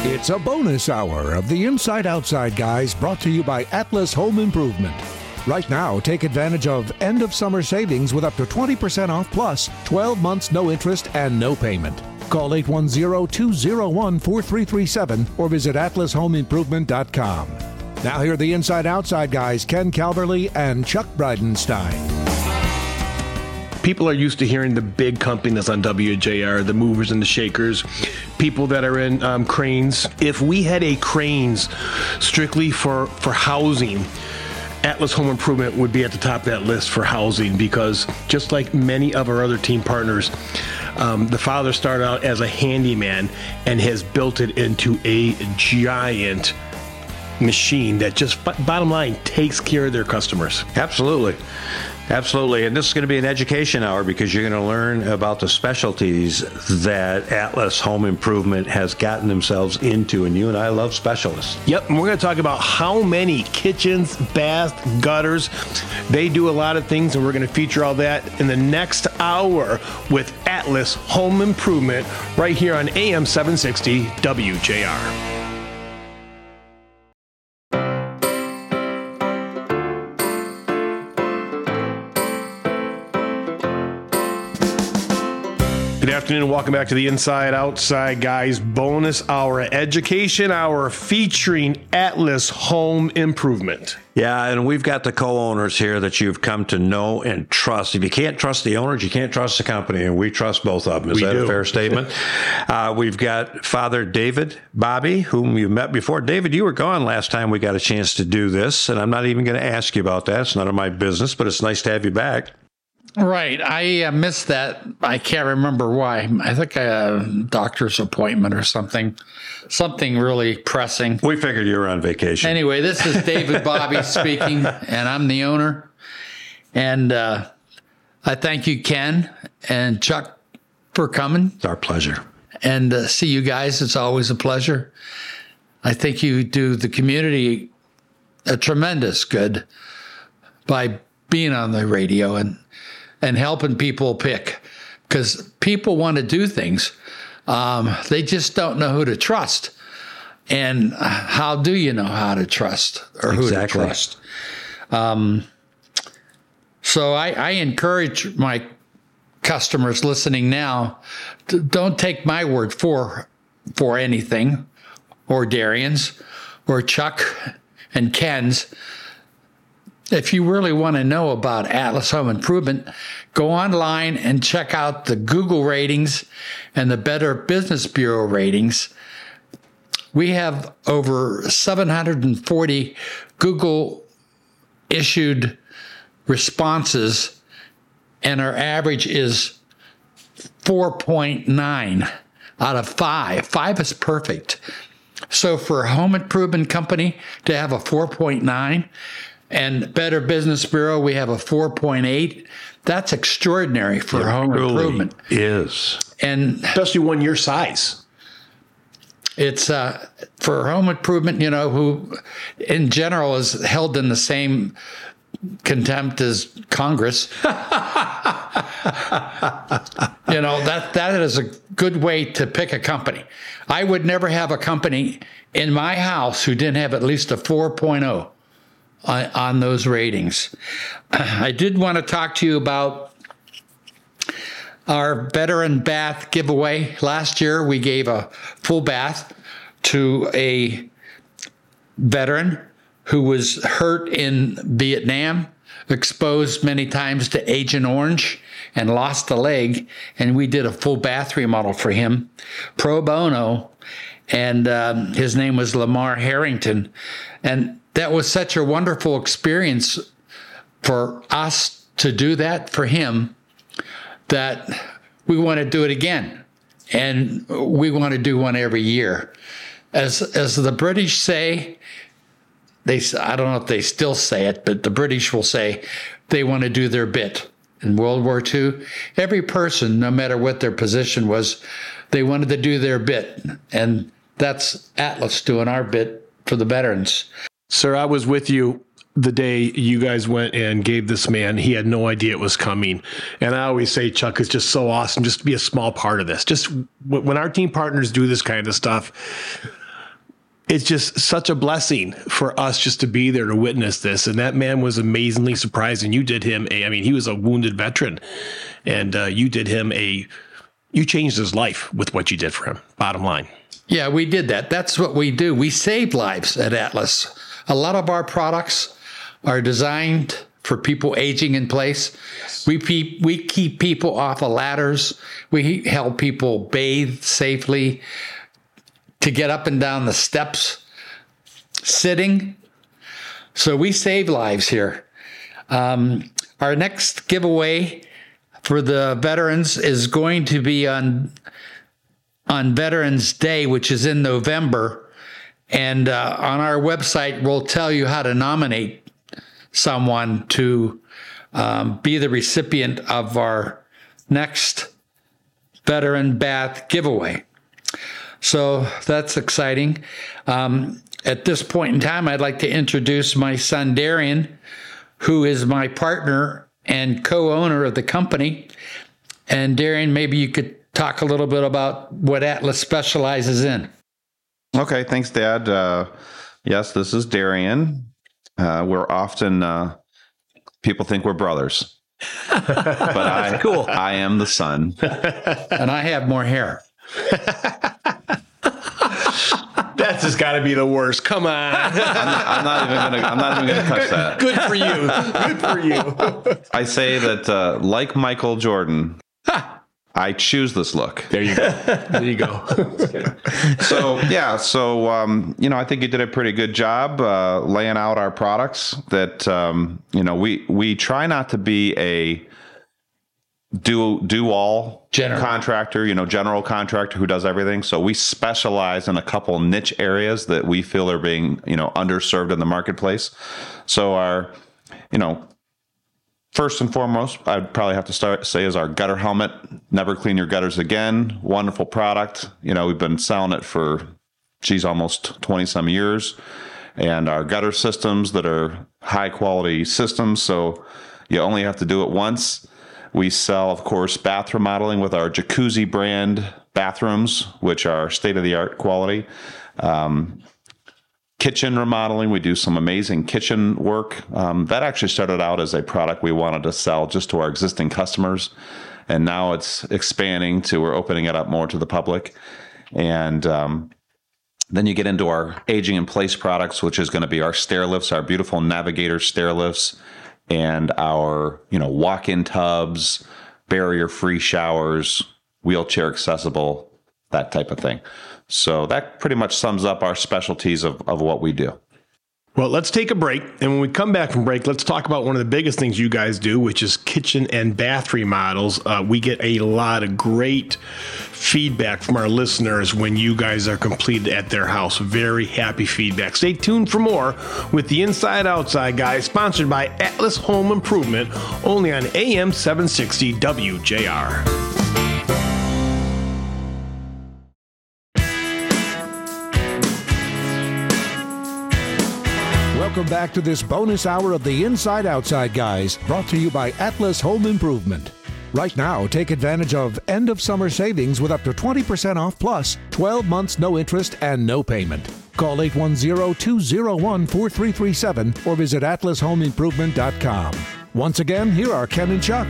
It's a bonus hour of the Inside Outside Guys brought to you by Atlas Home Improvement. Right now, take advantage of end of summer savings with up to 20% off plus 12 months no interest and no payment. Call 810-201-4337 or visit atlashomeimprovement.com. Now here are the Inside Outside Guys, Ken Calverley and Chuck Bridenstine. People are used to hearing the big companies on WJR, the movers and the shakers, people that are in cranes. If we had a cranes strictly for housing, Atlas Home Improvement would be at the top of that list for housing, because just like many of our other team partners, the father started out as a handyman and has built it into a giant machine that just, bottom line, takes care of their customers. Absolutely. Absolutely. And this is going to be an education hour, because you're going to learn about the specialties that Atlas Home Improvement has gotten themselves into. And you and I love specialists. Yep. And we're going to talk about how many kitchens, baths, gutters. They do a lot of things, and we're going to feature all that in the next hour with Atlas Home Improvement right here on AM 760 WJR. Good afternoon and welcome back to the Inside Outside Guys bonus hour, education hour featuring Atlas Home Improvement. Yeah, and we've got the co-owners here that you've come to know and trust. If you can't trust the owners, you can't trust the company, and we trust both of them. Is that a fair statement? We've got Father David Bobby, whom you met before. David, you were gone last time we got a chance to do this, and I'm not even going to ask you about that. It's none of my business, but it's nice to have you back. Right. I missed that. I can't remember why. I think I had a doctor's appointment or something really pressing. We figured you were on vacation. Anyway, this is David Bobby speaking, and I'm the owner. And I thank you, Ken and Chuck, for coming. It's our pleasure. And see you guys. It's always a pleasure. I think you do the community a tremendous good by being on the radio and helping people pick, because people want to do things. They just don't know who to trust. And how do you know how to trust or who to trust? So I encourage my customers listening now, don't take my word for anything, or Darian's, or Chuck and Ken's. If you really want to know about Atlas Home Improvement, go online and check out the Google ratings and the Better Business Bureau ratings. We have over 740 Google issued responses, and our average is 4.9 out of 5. 5 is perfect. So for a home improvement company to have a 4.9, and Better Business Bureau, we have a 4.8. That's extraordinary for home improvement. Is. And especially one your size. It's for home improvement, who in general is held in the same contempt as Congress. That is a good way to pick a company. I would never have a company in my house who didn't have at least a 4.0. On those ratings. I did want to talk to you about our veteran bath giveaway. Last year, we gave a full bath to a veteran who was hurt in Vietnam, exposed many times to Agent Orange, and lost a leg. And we did a full bath remodel for him, pro bono. And his name was Lamar Harrington. And that was such a wonderful experience for us to do that for him, that we want to do it again. And we want to do one every year. As the British say, I don't know if they still say it, but the British will say they want to do their bit. In World War II, every person, no matter what their position was, they wanted to do their bit. And that's Atlas doing our bit for the veterans. Sir, I was with you the day you guys went and gave this man. He had no idea it was coming. And I always say, Chuck, it's just so awesome just to be a small part of this. Just when our team partners do this kind of stuff, it's just such a blessing for us just to be there to witness this. And that man was amazingly surprised. And you did him he was a wounded veteran, and you changed his life with what you did for him. Bottom line. Yeah, we did that. That's what we do. We save lives at Atlas. A lot of our products are designed for people aging in place. Yes. We keep people off of ladders. We help people bathe safely, to get up and down the steps sitting. So we save lives here. Our next giveaway for the veterans is going to be on Veterans Day, which is in November. And on our website, we'll tell you how to nominate someone to be the recipient of our next Veteran Bath giveaway. So that's exciting. At this point in time, I'd like to introduce my son, Darian, who is my partner and co-owner of the company. And Darian, maybe you could talk a little bit about what Atlas specializes in. Okay, thanks, Dad. Yes, this is Darian. We're often, people think we're brothers. But cool. I am the son. And I have more hair. That's just got to be the worst. Come on. I'm not even gonna touch that. Good for you. Good for you. I say that, like Michael Jordan, I choose this look. There you go. There you go. So I think you did a pretty good job laying out our products. That we try not to be a do all contractor, general contractor who does everything. So we specialize in a couple niche areas that we feel are being, underserved in the marketplace. So our, first and foremost, I'd probably have to say is our gutter helmet. Never clean your gutters again. Wonderful product. We've been selling it for, almost 20 some years. And our gutter systems that are high quality systems. So you only have to do it once. We sell, of course, bath remodeling with our Jacuzzi brand bathrooms, which are state-of-the-art quality. Kitchen remodeling, we do some amazing kitchen work. That actually started out as a product we wanted to sell just to our existing customers. And now it's expanding to, we're opening it up more to the public. And then you get into our aging in place products, which is going to be our stair lifts, our beautiful Navigator stair lifts, and our, walk-in tubs, barrier-free showers, wheelchair accessible, that type of thing. So that pretty much sums up our specialties of what we do. Well, let's take a break. And when we come back from break, let's talk about one of the biggest things you guys do, which is kitchen and bath remodels. We get a lot of great feedback from our listeners when you guys are completed at their house. Very happy feedback. Stay tuned for more with the Inside Outside Guys, sponsored by Atlas Home Improvement, only on AM 760 WJR. Welcome back to this bonus hour of the Inside Outside Guys, brought to you by Atlas Home Improvement. Right now, take advantage of end of summer savings with up to 20% off plus 12 months no interest and no payment. Call 810-201-4337 or visit atlasHomeImprovement.com. Once again, here are Ken and Chuck.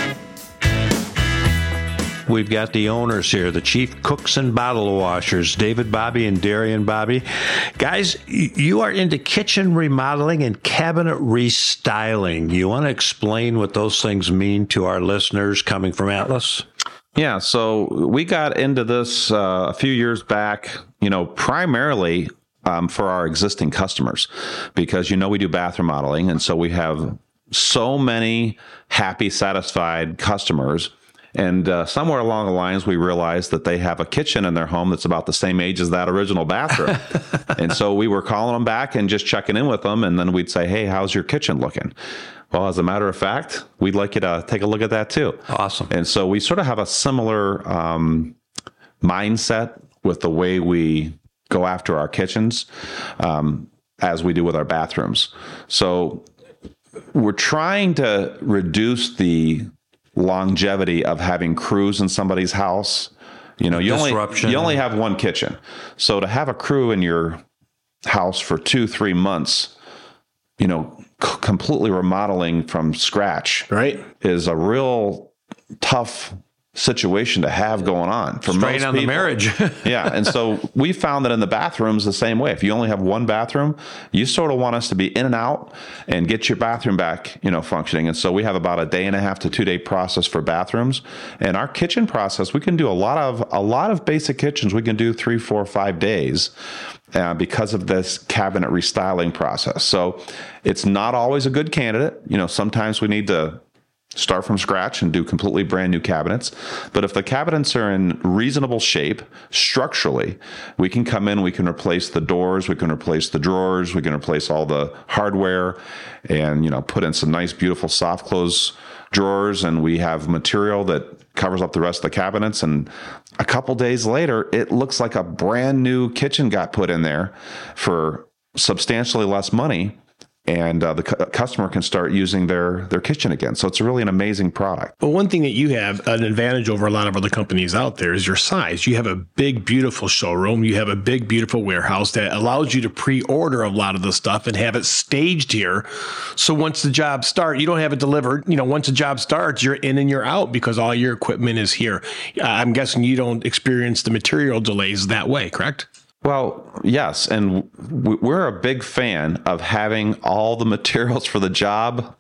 We've got the owners here, the chief cooks and bottle washers, David Bobby and Darian Bobby. Guys, you are into kitchen remodeling and cabinet restyling. You want to explain what those things mean to our listeners coming from Atlas? Yeah, so we got into this a few years back, primarily for our existing customers, because, we do bath remodeling. And so we have so many happy, satisfied customers. And somewhere along the lines, we realized that they have a kitchen in their home that's about the same age as that original bathroom. And so we were calling them back and just checking in with them. And then we'd say, hey, how's your kitchen looking? Well, as a matter of fact, we'd like you to take a look at that too. Awesome. And so we sort of have a similar mindset with the way we go after our kitchens as we do with our bathrooms. So we're trying to reduce the longevity of having crews in somebody's house. You only have one kitchen. So to have a crew in your house for 2-3 months, completely remodeling from scratch, right, is a real tough situation to have going on for strain most on people. The marriage. Yeah. And so we found that in the bathrooms the same way. If you only have one bathroom, you sort of want us to be in and out and get your bathroom back, functioning. And so we have about a 1.5 to 2 day process for bathrooms. And our kitchen process, we can do a lot of basic kitchens. We can do 3, 4, 5 days. Because of this cabinet restyling process. So it's not always a good candidate. Sometimes we need to start from scratch and do completely brand new cabinets. But if the cabinets are in reasonable shape structurally, we can come in, we can replace the doors, we can replace the drawers, we can replace all the hardware and, put in some nice, beautiful soft close drawers. And we have material that covers up the rest of the cabinets. And a couple days later, it looks like a brand new kitchen got put in there for substantially less money. And the customer can start using their kitchen again. So it's really an amazing product. But one thing that you have an advantage over a lot of other companies out there is your size. You have a big, beautiful showroom. You have a big, beautiful warehouse that allows you to pre-order a lot of the stuff and have it staged here. So once the job starts, you don't have it delivered. Once the job starts, you're in and you're out because all your equipment is here. I'm guessing you don't experience the material delays that way, correct? Well, yes. And we're a big fan of having all the materials for the job,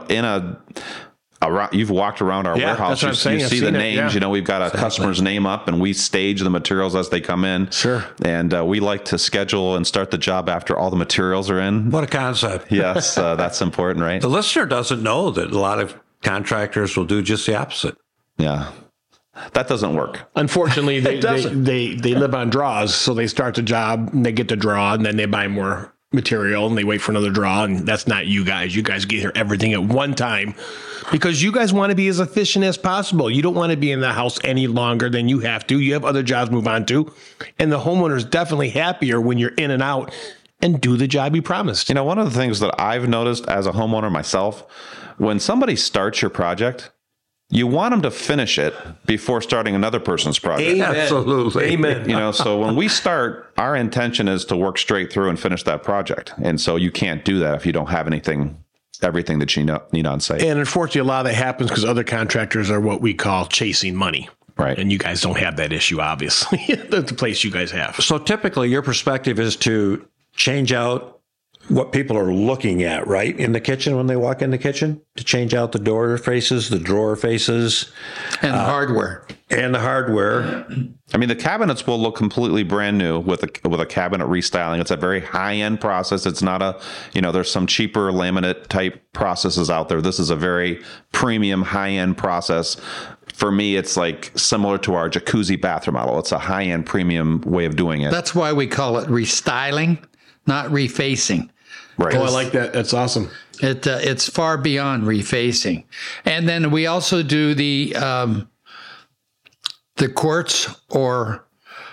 you've walked around our warehouse. You see the names, we've got a customer's name up and we stage the materials as they come in. Sure. And we like to schedule and start the job after all the materials are in. What a concept. Yes, that's important, right? The listener doesn't know that a lot of contractors will do just the opposite. Yeah. That doesn't work. Unfortunately, they live on draws. So they start the job and they get the draw and then they buy more material and they wait for another draw. And that's not you guys. You guys get here everything at one time because you guys want to be as efficient as possible. You don't want to be in the house any longer than you have to. You have other jobs to move on to. And the homeowner is definitely happier when you're in and out and do the job you promised. One of the things that I've noticed as a homeowner myself, when somebody starts your project, you want them to finish it before starting another person's project. Amen. Absolutely. Amen. So when we start, our intention is to work straight through and finish that project. And so you can't do that if you don't have everything that you need on site. And unfortunately, a lot of that happens because other contractors are what we call chasing money. Right. And you guys don't have that issue, obviously, the place you guys have. So typically your perspective is to change out what people are looking at, right? In the kitchen, when they walk in the kitchen, to change out the door faces, the drawer faces. And the hardware. And the hardware. I mean, the cabinets will look completely brand new with a cabinet restyling. It's a very high-end process. It's not there's some cheaper laminate type processes out there. This is a very premium, high-end process. For me, it's like similar to our jacuzzi bathroom model. It's a high-end premium way of doing it. That's why we call it restyling, not refacing. Right. Oh, I like that. That's awesome. It's far beyond refacing. And then we also do the quartz or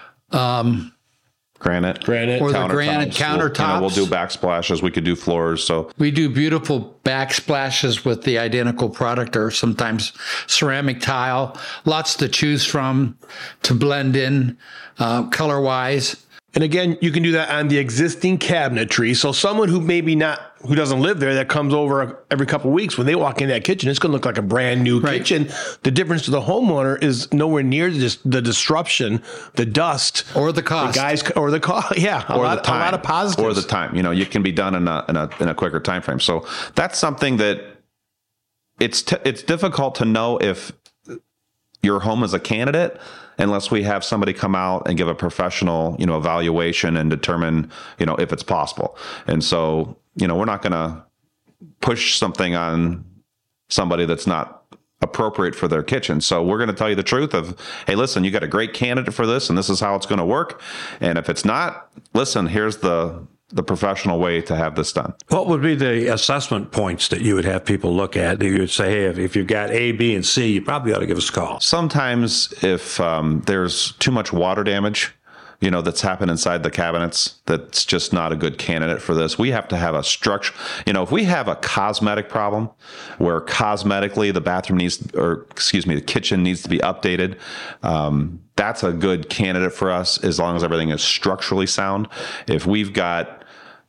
granite or the granite countertops. We'll do backsplashes. We could do floors. So we do beautiful backsplashes with the identical product, or sometimes ceramic tile. Lots to choose from to blend in color wise. And again, you can do that on the existing cabinetry. So someone who who doesn't live there, that comes over every couple of weeks, when they walk in that kitchen, it's going to look like a brand new kitchen. The difference to the homeowner is nowhere near the disruption, the dust, or the cost. The guys, or the cost. Yeah, a lot of positives. Or the time. You can be done in a quicker time frame. So that's something that it's difficult to know if your home is a candidate unless we have somebody come out and give a professional, evaluation and determine, if it's possible. And so, we're not going to push something on somebody that's not appropriate for their kitchen. So we're going to tell you the truth of, hey, listen, you got a great candidate for this and this is how it's going to work. And if it's not, listen, here's the professional way to have this done. What would be the assessment points that you would have people look at? You would say, hey, if you've got A, B, and C, you probably ought to give us a call. Sometimes if there's too much water damage, that's happened inside the cabinets, that's just not a good candidate for this. We have to have a structure. If we have a cosmetic problem where cosmetically the kitchen needs to be updated, that's a good candidate for us as long as everything is structurally sound. If we've got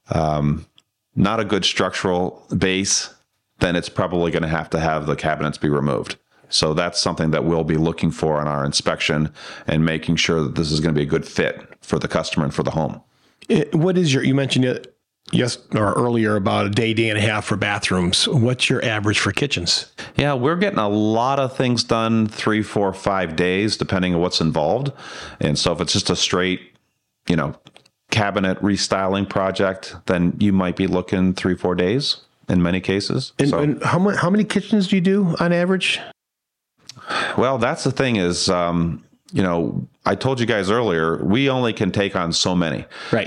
not a good structural base, then it's probably going to have the cabinets be removed. So that's something that we'll be looking for in our inspection and making sure that this is going to be a good fit for the customer and for the home. What is you mentioned it earlier about a day and a half for bathrooms. What's your average for kitchens? Yeah, we're getting a lot of things done 3, 4, 5 days, depending on what's involved. And so if it's just a straight, cabinet restyling project, then you might be looking 3, 4 days in many cases. And how many kitchens do you do on average? Well, that's the thing is, I told you guys earlier, we only can take on so many. Right.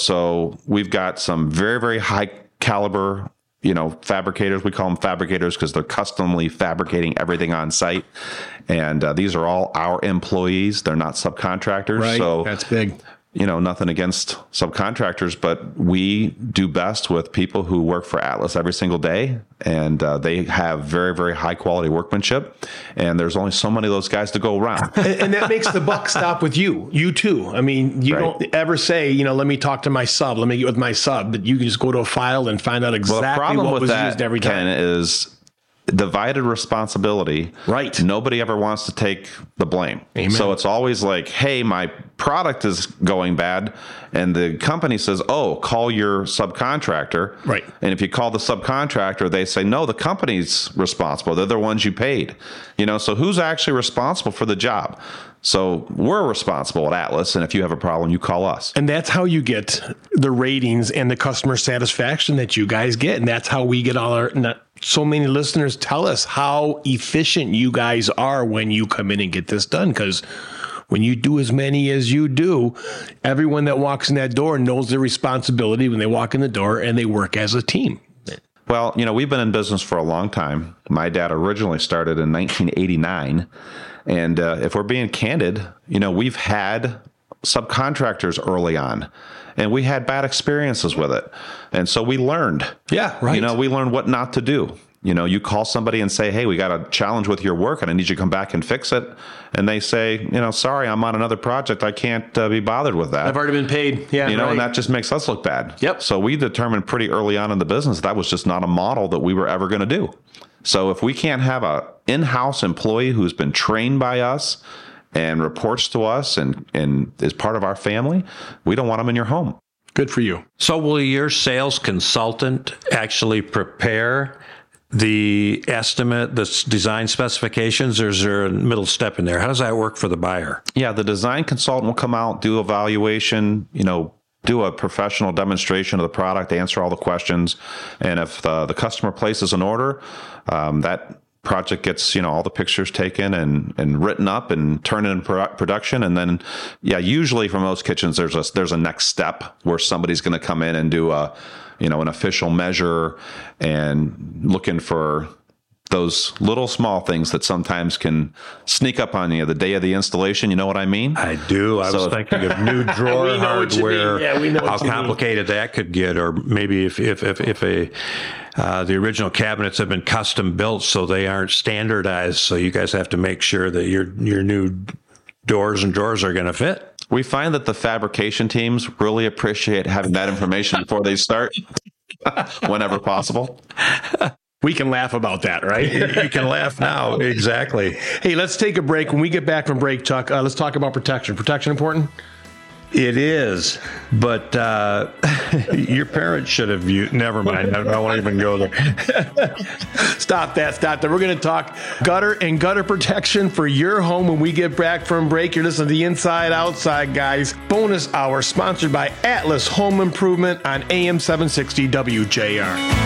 So we've got some very, very high caliber, fabricators. We call them fabricators because they're customly fabricating everything on site. And these are all our employees. They're not subcontractors. Right. So that's big. Nothing against subcontractors, but we do best with people who work for Atlas every single day, and they have very, very high quality workmanship. And there's only so many of those guys to go around. and that makes the buck stop with you too. I mean, you don't ever say, let me talk to my sub, let me get with my sub, but you can just go to a file and find out exactly what was used every time. Ken, is divided responsibility. Right. Nobody ever wants to take the blame. Amen. So it's always like, hey, my product is going bad. And the company says, oh, call your subcontractor. Right. And if you call the subcontractor, they say, no, the company's responsible. They're the ones you paid. So who's actually responsible for the job? So we're responsible at Atlas, and if you have a problem, you call us. And that's how you get the ratings and the customer satisfaction that you guys get. And that's how we get so many listeners tell us how efficient you guys are when you come in and get this done. Because when you do as many as you do, everyone that walks in that door knows their responsibility when they walk in the door, and they work as a team. Well, we've been in business for a long time. My dad originally started in 1989. And if we're being candid, we've had subcontractors early on, and we had bad experiences with it. And so we learned. Yeah, right. We learned what not to do. You call somebody and say, hey, we got a challenge with your work and I need you to come back and fix it. And they say, sorry, I'm on another project. I can't be bothered with that. I've already been paid. Yeah, and that just makes us look bad. Yep. So we determined pretty early on in the business that was just not a model that we were ever going to do. So if we can't have a in-house employee who's been trained by us and reports to us and is part of our family, we don't want them in your home. Good for you. So will your sales consultant actually prepare the estimate, the design specifications, or is there a middle step in there? How does that work for the buyer? Yeah, the design consultant will come out, do evaluation, do a professional demonstration of the product, answer all the questions. And if the customer places an order, that project gets, all the pictures taken and written up and turned into production. And then, usually for most kitchens, there's a next step where somebody's going to come in and do an official measure and looking for those little small things that sometimes can sneak up on you the day of the installation. You know what I mean? I do. I was thinking of new drawer hardware. Yeah, we know how complicated that could get, or maybe if the original cabinets have been custom built, so they aren't standardized. So you guys have to make sure that your new doors and drawers are going to fit. We find that the fabrication teams really appreciate having that information before they start, whenever possible. We can laugh about that, right? You can laugh now. Exactly. Hey, let's take a break. When we get back from break, Chuck, let's talk about protection. Protection important? It is, but your parents should have viewed. Never mind. I won't even go there. Stop that. We're going to talk gutter and gutter protection for your home when we get back from break. You're listening to the Inside Outside Guys bonus hour, sponsored by Atlas Home Improvement on AM 760 WJR.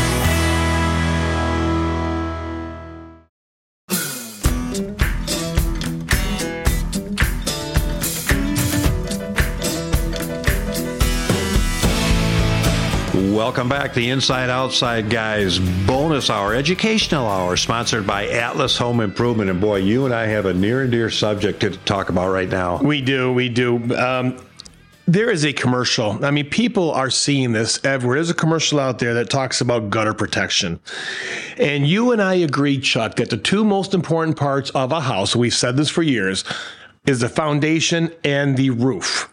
Welcome back. The Inside Outside Guys bonus hour, educational hour, sponsored by Atlas Home Improvement. And boy, you and I have a near and dear subject to talk about right now. We do. There is a commercial. I mean, people are seeing this everywhere. There's a commercial out there that talks about gutter protection. And you and I agree, Chuck, that the two most important parts of a house, we've said this for years, is the foundation and the roof.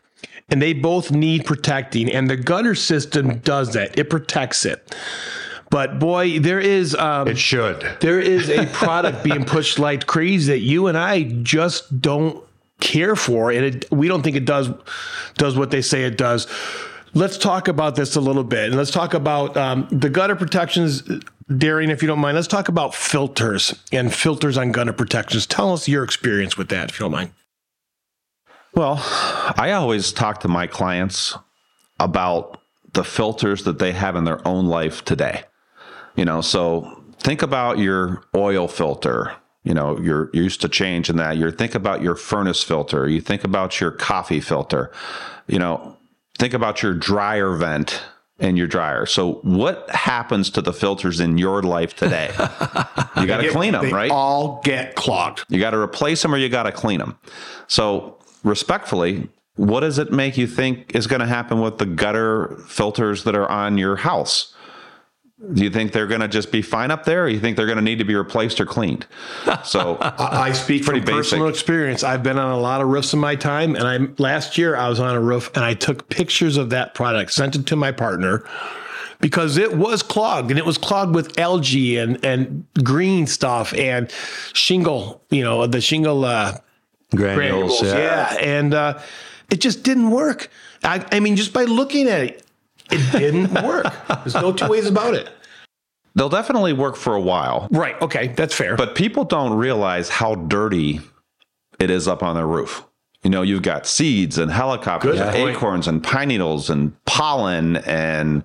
and they both need protecting, and the gutter system does that. It protects it. But boy, there is it should. There is a product being pushed like crazy that you and I just don't care for, and we don't think it does what they say it does. Let's talk about this a little bit, and let's talk about the gutter protections, Darian, if you don't mind. Let's talk about filters and filters on gutter protections. Tell us your experience with that, if you don't mind. Well, I always talk to my clients about the filters that they have in their own life today. So think about your oil filter. You're used to changing that. You think about your furnace filter. You think about your coffee filter. Think about your dryer vent in your dryer. So what happens to the filters in your life today? You got to clean them, right? They all get clogged. You got to replace them or you got to clean them. So respectfully, what does it make you think is going to happen with the gutter filters that are on your house? Do you think they're going to just be fine up there, or you think they're going to need to be replaced or cleaned? So I speak from personal experience. I've been on a lot of roofs in my time, and last year I was on a roof and I took pictures of that product, sent it to my partner, because it was clogged, and it was clogged with algae and green stuff and shingle, the shingle granules. Yeah. And it just didn't work. I mean, just by looking at it, it didn't work. There's no two ways about it. They'll definitely work for a while. Right. Okay. That's fair. But people don't realize how dirty it is up on their roof. You've got seeds and helicopters and acorns and pine needles and pollen and,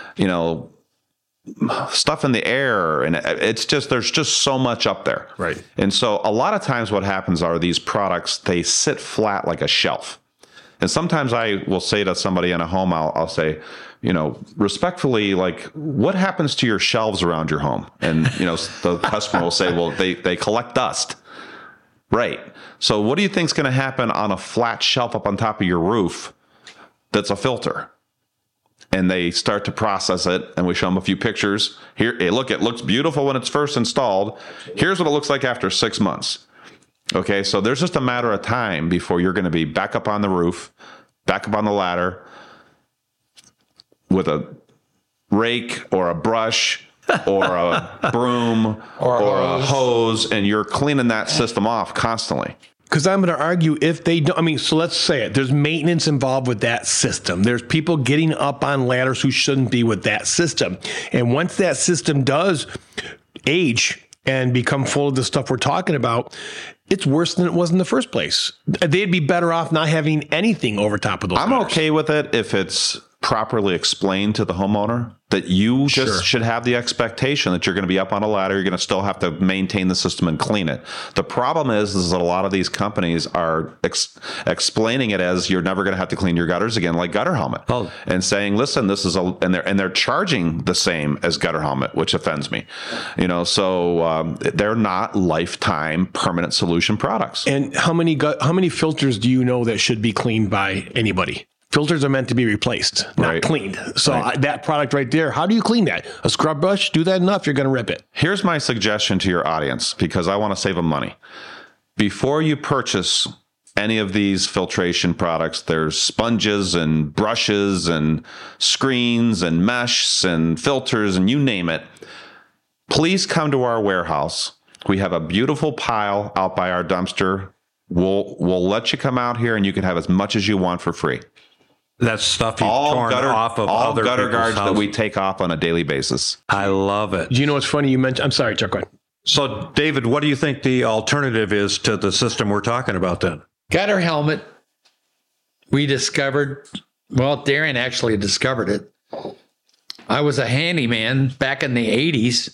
stuff in the air. And it's just, there's just so much up there. Right. And so a lot of times what happens are these products, they sit flat like a shelf. And sometimes I will say to somebody in a home, I'll say, respectfully, like, what happens to your shelves around your home? And, the customer will say, well, they collect dust. Right. So what do you think is going to happen on a flat shelf up on top of your roof that's a filter? And they start to process it, and we show them a few pictures. Here, hey, look, it looks beautiful when it's first installed. Here's what it looks like after 6 months. Okay, so there's just a matter of time before you're going to be back up on the roof, back up on the ladder with a rake or a brush or a broom or a hose, and you're cleaning that system off constantly. Because I'm going to argue if they don't, so let's say it. There's maintenance involved with that system. There's people getting up on ladders who shouldn't be with that system. And once that system does age and become full of the stuff we're talking about, it's worse than it was in the first place. They'd be better off not having anything over top of those ladders. I'm okay with it if it's properly explained to the homeowner that you just should have the expectation that you're going to be up on a ladder. You're going to still have to maintain the system and clean it. The problem is that a lot of these companies are explaining it as you're never going to have to clean your gutters again, like Gutter Helmet, and saying, "Listen, this is and they're charging the same as Gutter Helmet," which offends me. So they're not lifetime permanent solution products. And how many filters do you know that should be cleaned by anybody? Filters are meant to be replaced, not cleaned. So that product right there, how do you clean that? A scrub brush, do that enough, you're going to rip it. Here's my suggestion to your audience, because I want to save them money. Before you purchase any of these filtration products, there's sponges and brushes and screens and mesh and filters and you name it. Please come to our warehouse. We have a beautiful pile out by our dumpster. We'll let you come out here and you can have as much as you want for free. That's stuff you've torn off of all other gutter guards houses that we take off on a daily basis. I love it. Do you know what's funny? You mentioned, I'm sorry, Chuck, go ahead. So, David, what do you think the alternative is to the system we're talking about then? Gutter Helmet, we discovered, Darian actually discovered it. I was a handyman back in the 80s,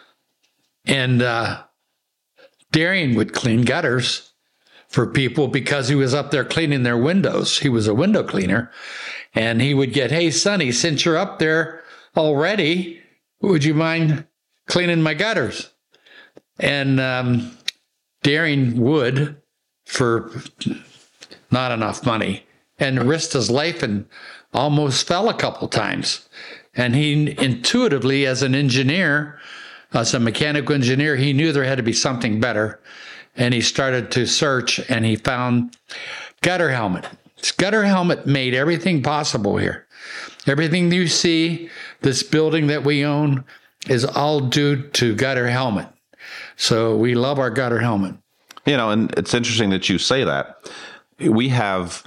and Darian would clean gutters for people because he was up there cleaning their windows. He was a window cleaner, and he would get, "Hey, Sonny, since you're up there already, would you mind cleaning my gutters?" And Darian would, for not enough money, and risked his life and almost fell a couple times. And he intuitively, as an engineer, as a mechanical engineer, he knew there had to be something better. And he started to search, and he found Gutter Helmet. Gutter Helmet made everything possible here. Everything you see, this building that we own, is all due to Gutter Helmet. So we love our Gutter Helmet. And it's interesting that you say that. We have,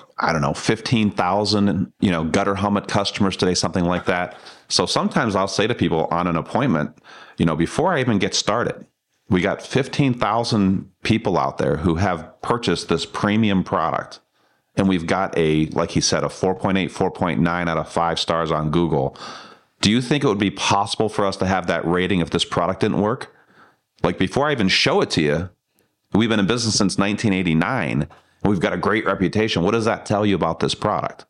15,000, Gutter Helmet customers today, something like that. So sometimes I'll say to people on an appointment, before I even get started, we got 15,000 people out there who have purchased this premium product. And we've got like he said, a 4.8, 4.9 out of 5 stars on Google. Do you think it would be possible for us to have that rating if this product didn't work? Like, before I even show it to you, we've been in business since 1989, and we've got a great reputation. What does that tell you about this product?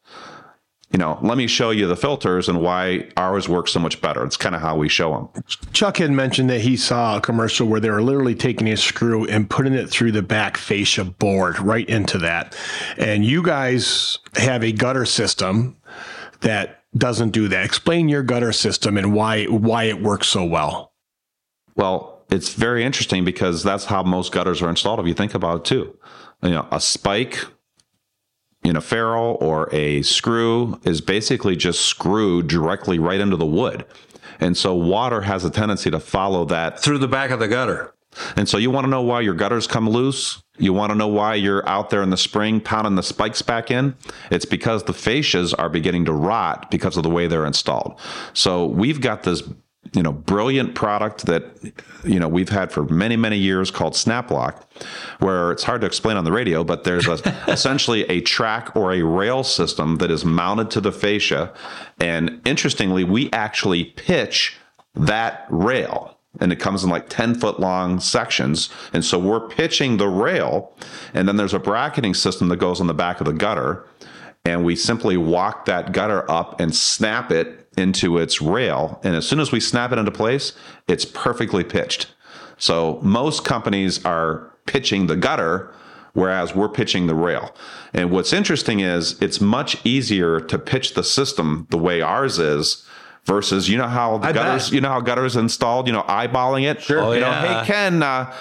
Let me show you the filters and why ours work so much better. It's kind of how we show them. Chuck had mentioned that he saw a commercial where they were literally taking a screw and putting it through the back fascia board right into that. And you guys have a gutter system that doesn't do that. Explain your gutter system and why it works so well. Well, it's very interesting because that's how most gutters are installed, if you think about it too. A spike in a ferrule or a screw is basically just screwed directly right into the wood. And so water has a tendency to follow that through the back of the gutter. And so you want to know why your gutters come loose? You want to know why you're out there in the spring pounding the spikes back in? It's because the fascias are beginning to rot because of the way they're installed. So we've got this brilliant product that, we've had for many, many years called SnapLock, where it's hard to explain on the radio, but there's essentially a track or a rail system that is mounted to the fascia. And interestingly, we actually pitch that rail, and it comes in like 10-foot long sections. And so we're pitching the rail, and then there's a bracketing system that goes on the back of the gutter. And we simply walk that gutter up and snap it into its rail. And as soon as we snap it into place, it's perfectly pitched. So most companies are pitching the gutter, whereas we're pitching the rail. And what's interesting is it's much easier to pitch the system the way ours is versus, how gutters installed, eyeballing it. Sure. Hey, Ken,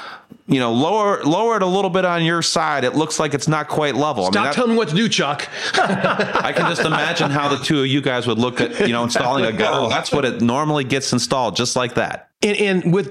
lower it a little bit on your side. It looks like it's not quite level. Stop telling me what to do, Chuck. I can just imagine how the two of you guys would look at, installing a gutter. That's what it normally gets installed, just like that. And with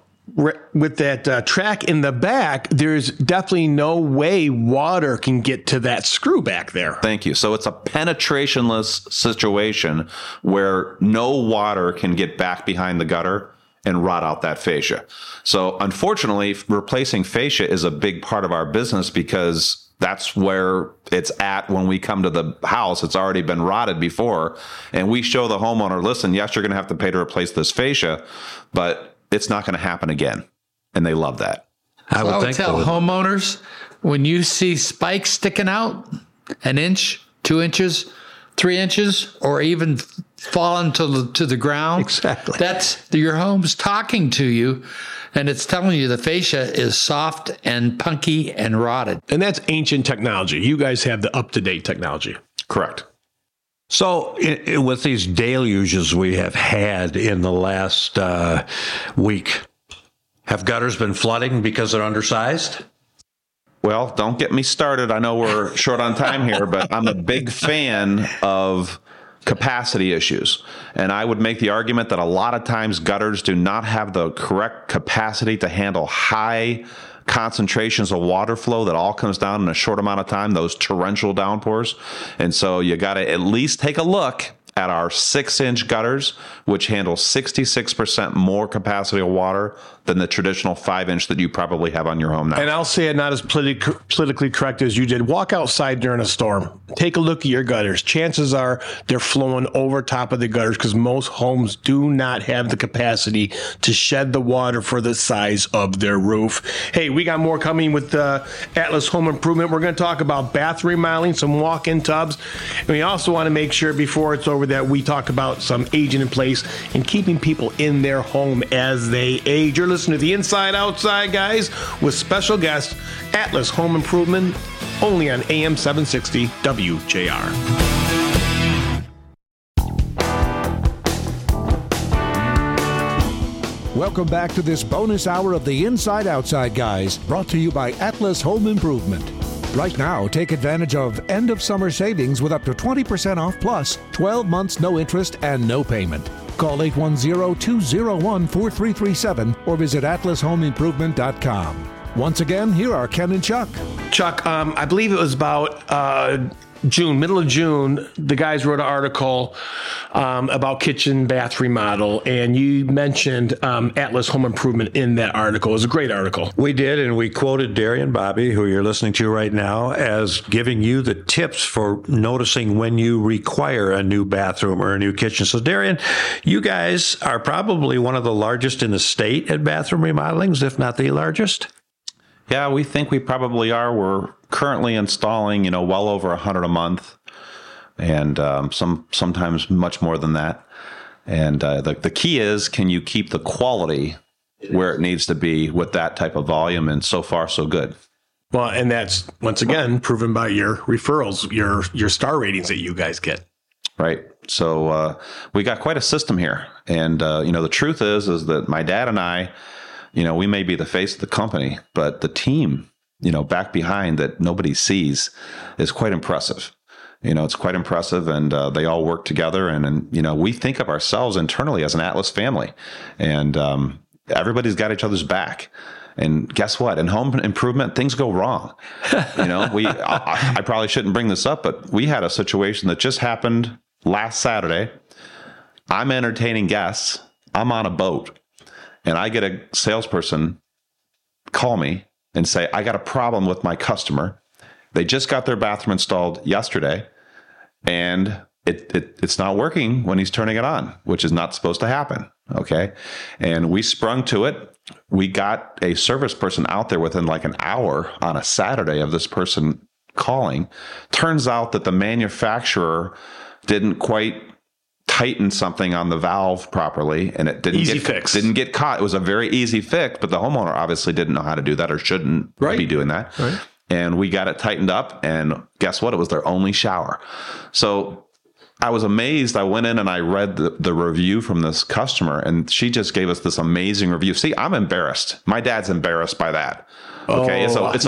that track in the back, there's definitely no way water can get to that screw back there. Thank you. So it's a penetrationless situation where no water can get back behind the gutter and rot out that fascia. So unfortunately, replacing fascia is a big part of our business because that's where it's at when we come to the house. It's already been rotted before. And we show the homeowner, listen, yes, you're going to have to pay to replace this fascia, but it's not going to happen again. And they love that. I would tell homeowners, when you see spikes sticking out 1 inch, 2 inches, 3 inches, or even falling to the ground, exactly, that's your home's talking to you, and it's telling you the fascia is soft and punky and rotted. And that's ancient technology. You guys have the up-to-date technology. Correct. So with these deluges we have had in the last week, have gutters been flooding because they're undersized? Well, don't get me started. I know we're short on time here, but I'm a big fan of capacity issues. And I would make the argument that a lot of times gutters do not have the correct capacity to handle high concentrations of water flow that all comes down in a short amount of time, those torrential downpours. And so you got to at least take a look at our 6-inch gutters, which handle 66% more capacity of water than the traditional 5-inch that you probably have on your home now. And I'll say it not as politically correct as you did. Walk outside during a storm. Take a look at your gutters. Chances are they're flowing over top of the gutters because most homes do not have the capacity to shed the water for the size of their roof. Hey, we got more coming with Atlas Home Improvement. We're going to talk about bath remodeling, some walk-in tubs. And we also want to make sure before it's over that we talk about some aging in place and keeping people in their home as they age. You're listening to the Inside Outside Guys with special guest Atlas Home Improvement, only on AM 760 WJR. Welcome back to this bonus hour of the Inside Outside Guys, brought to you by Atlas Home Improvement. Right now, take advantage of end of summer savings with up to 20% off plus 12 months no interest and no payment. Call 810-201-4337 or visit AtlasHomeImprovement.com. Once again, here are Ken and Chuck. Chuck, I believe it was about middle of June, the guys wrote an article about kitchen bath remodel, and you mentioned Atlas Home Improvement in that article. It was a great article. We did, and we quoted Darian Bobby, who you're listening to right now, as giving you the tips for noticing when you require a new bathroom or a new kitchen. So, Darian, you guys are probably one of the largest in the state at bathroom remodelings, if not the largest. Yeah, we think we probably are. We're currently installing, well over 100 a month, and sometimes much more than that. And the key is, can you keep the quality where it needs to be with that type of volume? And so far, so good. Well, and that's, once again, proven by your referrals, your star ratings that you guys get. Right. So we got quite a system here. And, the truth is that my dad and I, we may be the face of the company, but the team, back behind that nobody sees is quite impressive. It's quite impressive, and they all work together. And we think of ourselves internally as an Atlas family, and everybody's got each other's back. And guess what? In home improvement, things go wrong. I probably shouldn't bring this up, but we had a situation that just happened last Saturday. I'm entertaining guests. I'm on a boat. And I get a salesperson call me and say, I got a problem with my customer. They just got their bathroom installed yesterday, and it's not working when he's turning it on, which is not supposed to happen. Okay. And we sprung to it. We got a service person out there within like an hour on a Saturday of this person calling. Turns out that the manufacturer didn't quite tighten something on the valve properly, and it didn't get caught. It was a very easy fix, but the homeowner obviously didn't know how to do that, or shouldn't be doing that. Right. And we got it tightened up, and guess what? It was their only shower. So I was amazed. I went in and I read the review from this customer, and she just gave us this amazing review. See, I'm embarrassed. My dad's embarrassed by that. Okay, it's a 1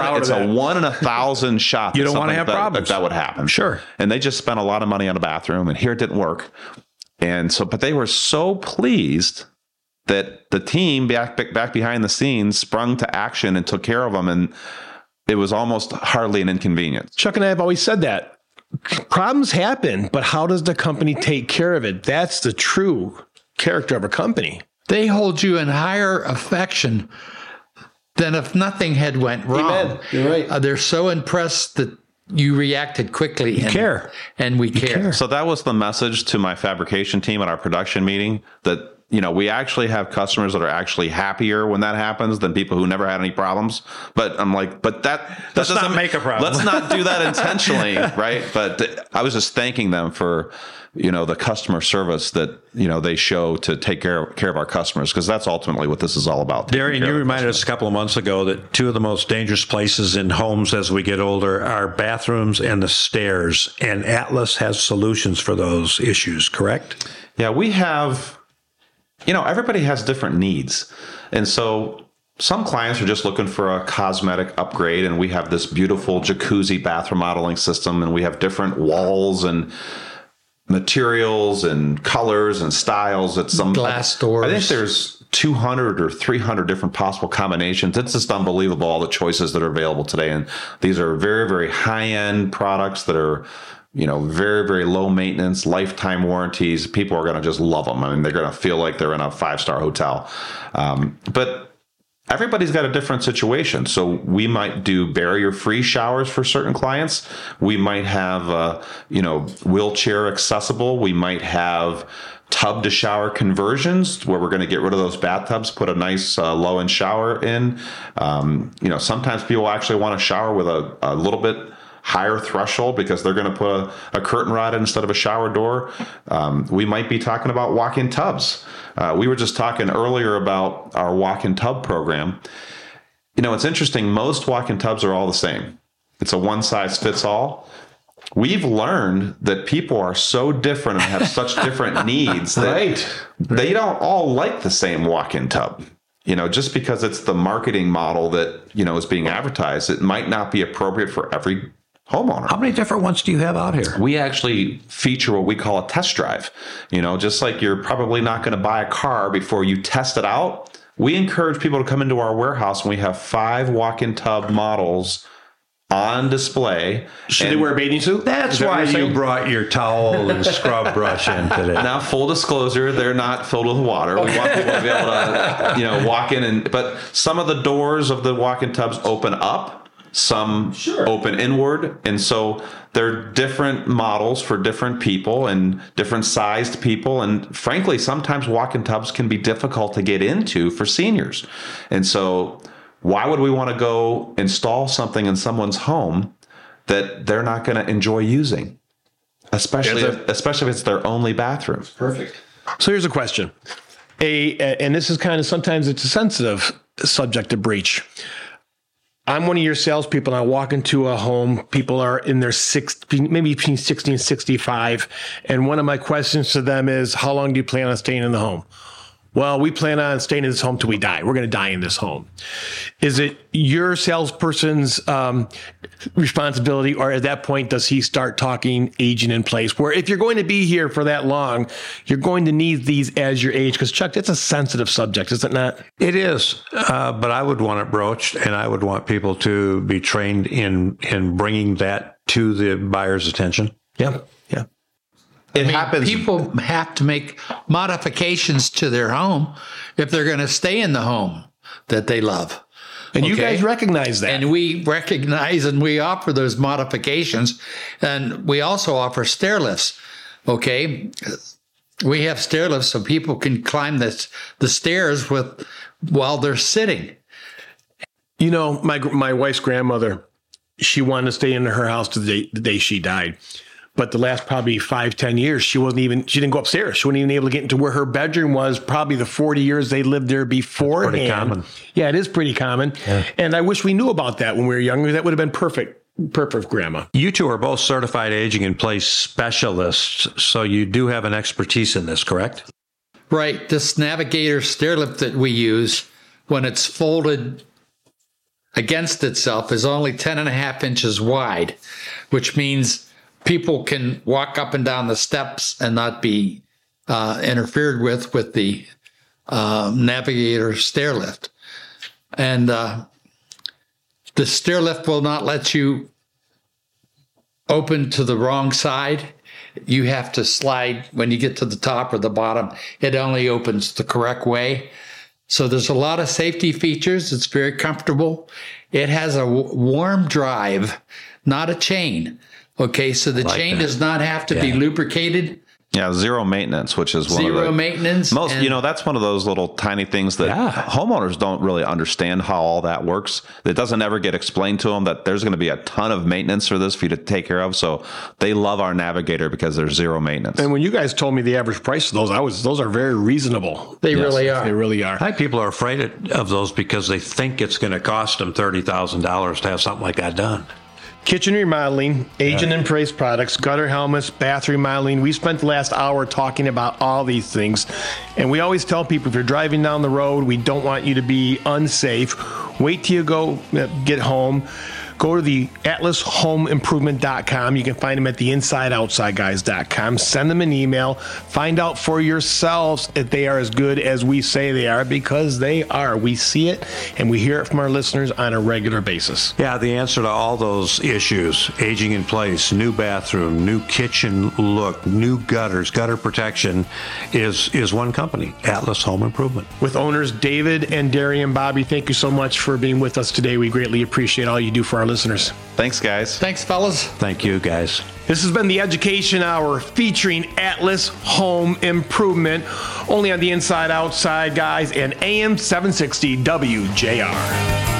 in 1,000 shot. You don't want to have problems. That would happen. Sure. And they just spent a lot of money on a bathroom, and here it didn't work. And so, but they were so pleased that the team back behind the scenes sprung to action and took care of them, and it was almost hardly an inconvenience. Chuck and I have always said that. Problems happen, but how does the company take care of it? That's the true character of a company. They hold you in higher affection than if nothing had went wrong. Amen. You're right. They're so impressed that you reacted quickly. You care. And we care. So that was the message to my fabrication team at our production meeting, that we actually have customers that are actually happier when that happens than people who never had any problems. But I'm like, that doesn't not make a problem. Let's not do that intentionally, right? But I was just thanking them for the customer service that they show to take care of our customers, because that's ultimately what this is all about. Darian, you reminded us a couple of months ago that two of the most dangerous places in homes as we get older are bathrooms and the stairs, and Atlas has solutions for those issues, correct? Yeah, we have. Everybody has different needs. And so some clients are just looking for a cosmetic upgrade, and we have this beautiful jacuzzi bath remodeling system, and we have different walls and materials and colors and styles. It's some glass doors. I think there's 200 or 300 different possible combinations. It's just unbelievable, all the choices that are available today. And these are very, very high-end products that are very, very low maintenance, lifetime warranties. People are going to just love them. I mean, they're going to feel like they're in a 5-star hotel. But everybody's got a different situation. So we might do barrier-free showers for certain clients. We might have, wheelchair accessible. We might have tub to shower conversions where we're going to get rid of those bathtubs, put a nice low-end shower in. Sometimes people actually want to shower with a little bit higher threshold because they're going to put a curtain rod instead of a shower door. We might be talking about walk-in tubs. We were just talking earlier about our walk-in tub program. It's interesting. Most walk-in tubs are all the same. It's a one-size-fits-all. We've learned that people are so different and have such different needs that they don't all like the same walk-in tub. Just because it's the marketing model that is being advertised, it might not be appropriate for every homeowner. How many different ones do you have out here? We actually feature what we call a test drive. Just like you're probably not going to buy a car before you test it out, we encourage people to come into our warehouse, and we have 5 walk-in tub models on display. Should they wear a bathing suit? That's why you brought your towel and scrub brush in today. Now, full disclosure, they're not filled with water. We want people to be able to, walk in, but some of the doors of the walk-in tubs open up. Some open inward, and so they're different models for different people and different sized people, and frankly, sometimes walk-in tubs can be difficult to get into for seniors. And so why would we want to go install something in someone's home that they're not going to enjoy using, especially if it's their only bathroom? Perfect. So here's a question, and this is kind of, sometimes it's a sensitive subject to breach. I'm one of your salespeople, and I walk into a home. People are in their maybe between 60 and 65. And one of my questions to them is, how long do you plan on staying in the home? Well, we plan on staying in this home till we die. We're going to die in this home. Is it your salesperson's responsibility, or at that point, does he start talking aging in place? Where if you're going to be here for that long, you're going to need these as your age. Because, Chuck, it's a sensitive subject, is it not? It is, but I would want it broached, and I would want people to be trained in bringing that to the buyer's attention. Yeah. It happens. People have to make modifications to their home if they're going to stay in the home that they love. And you guys recognize that. And we recognize and we offer those modifications. And we also offer stair lifts. Okay. We have stair lifts so people can climb the stairs while they're sitting. My wife's grandmother, she wanted to stay in her house to the day she died. But the last probably 5-10 years, she didn't go upstairs. She wasn't even able to get into where her bedroom was. Probably the 40 years they lived there beforehand. Pretty common. Yeah, it is pretty common. Yeah. And I wish we knew about that when we were younger. That would have been perfect, Grandma. You two are both certified aging in place specialists, so you do have an expertise in this, correct? Right. This Navigator stair lift that we use, when it's folded against itself, is only 10.5 inches wide, which means people can walk up and down the steps and not be interfered with the Navigator stair lift. And the stair lift will not let you open to the wrong side. You have to slide when you get to the top or the bottom. It only opens the correct way. So there's a lot of safety features. It's very comfortable. It has a warm drive, not a chain. Okay, so the chain does not have to be lubricated. Yeah, zero maintenance, which is one of the... Zero maintenance. Most, that's one of those little tiny things that homeowners don't really understand how all that works. It doesn't ever get explained to them that there's going to be a ton of maintenance for this for you to take care of. So they love our Navigator because there's zero maintenance. And when you guys told me the average price of those are very reasonable. They really are. They really are. I think people are afraid of those because they think it's going to cost them $30,000 to have something like that done. Kitchen remodeling, aging in place products, gutter helmets, bath remodeling. We spent the last hour talking about all these things. And we always tell people, if you're driving down the road, we don't want you to be unsafe. Wait till you go get home. Go to the AtlasHomeImprovement.com. You can find them at the InsideOutsideGuys.com. Send them an email. Find out for yourselves if they are as good as we say they are, because they are. We see it and we hear it from our listeners on a regular basis. Yeah, the answer to all those issues, aging in place, new bathroom, new kitchen look, new gutters, gutter protection, is one company, Atlas Home Improvement. With owners David and Darian Bobby, thank you so much for being with us today. We greatly appreciate all you do for our listeners. Thanks, guys. Thanks, fellas. Thank you, guys. This has been the Education Hour featuring Atlas Home Improvement, only on the Inside Outside Guys and AM 760 WJR.